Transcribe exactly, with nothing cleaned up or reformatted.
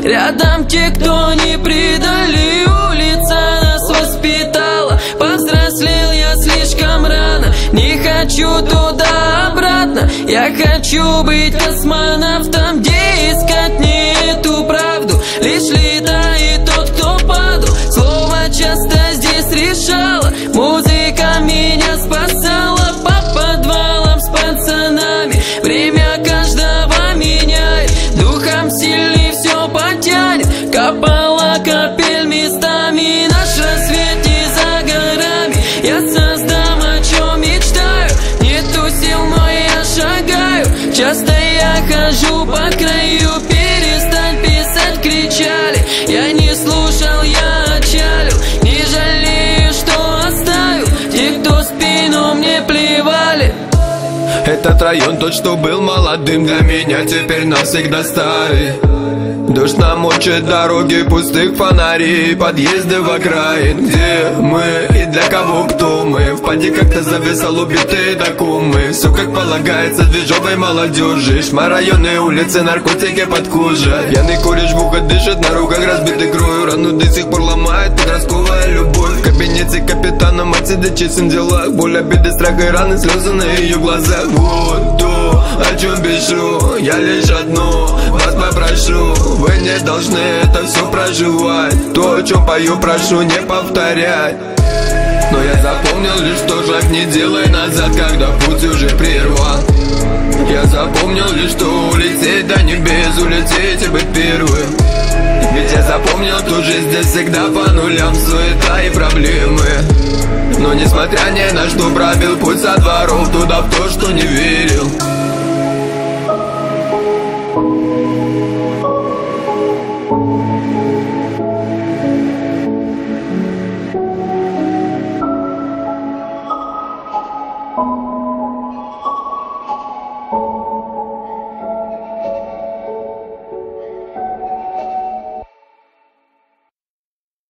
Рядом те, кто не предали, улица нас воспитала. Повзрослел я слишком рано, не хочу туда-обратно. Я хочу быть космонавтом, где искать не эту правду. Лишь летает тот, кто падал. Слово часто здесь решало, музыка меня спасала. По подвалам с пацанами время каждого меняет. Духом сильный все потянет, капала капель местами. Наш рассвет не за горами, я создам, о чем мечтаю. Нету сил, но я шагаю, часто я хожу по краю. Перестань писать, кричали, я не слушал, я отчалил. Не жалею, что оставил тех, кто в спину мне плевали. Этот район, тот, что был молодым, для меня теперь навсегда старый. Дождь намочит дороги пустых фонарей, подъезды в окраин, где мы и для кого кто мы. В паде как-то зависал убитые докумы. Все как полагается движовой молодежи. Шма районы, улицы, наркотики под кожей. Пьяный кореш в ухо дышит, на руках разбитый кровью. Рану до сих пор ломает подростковая любовь. В кабинете капитана мать сидит в честных делах. Боль, обиды, страх и раны, слезы на ее глазах. Вот то, о чем пишу, я лишь одно вас попрошу. Вы не должны это все проживать. То, о чем пою, прошу не повторять. Но я запомнил лишь, что шаг не делай назад, когда путь уже прерван. Я запомнил лишь, что улететь до небес, улететь и быть первым. Ведь я запомнил, что жизнь здесь всегда по нулям, суета и проблемы. Но несмотря ни на что, пробил путь со дворов туда, в то, что не верил.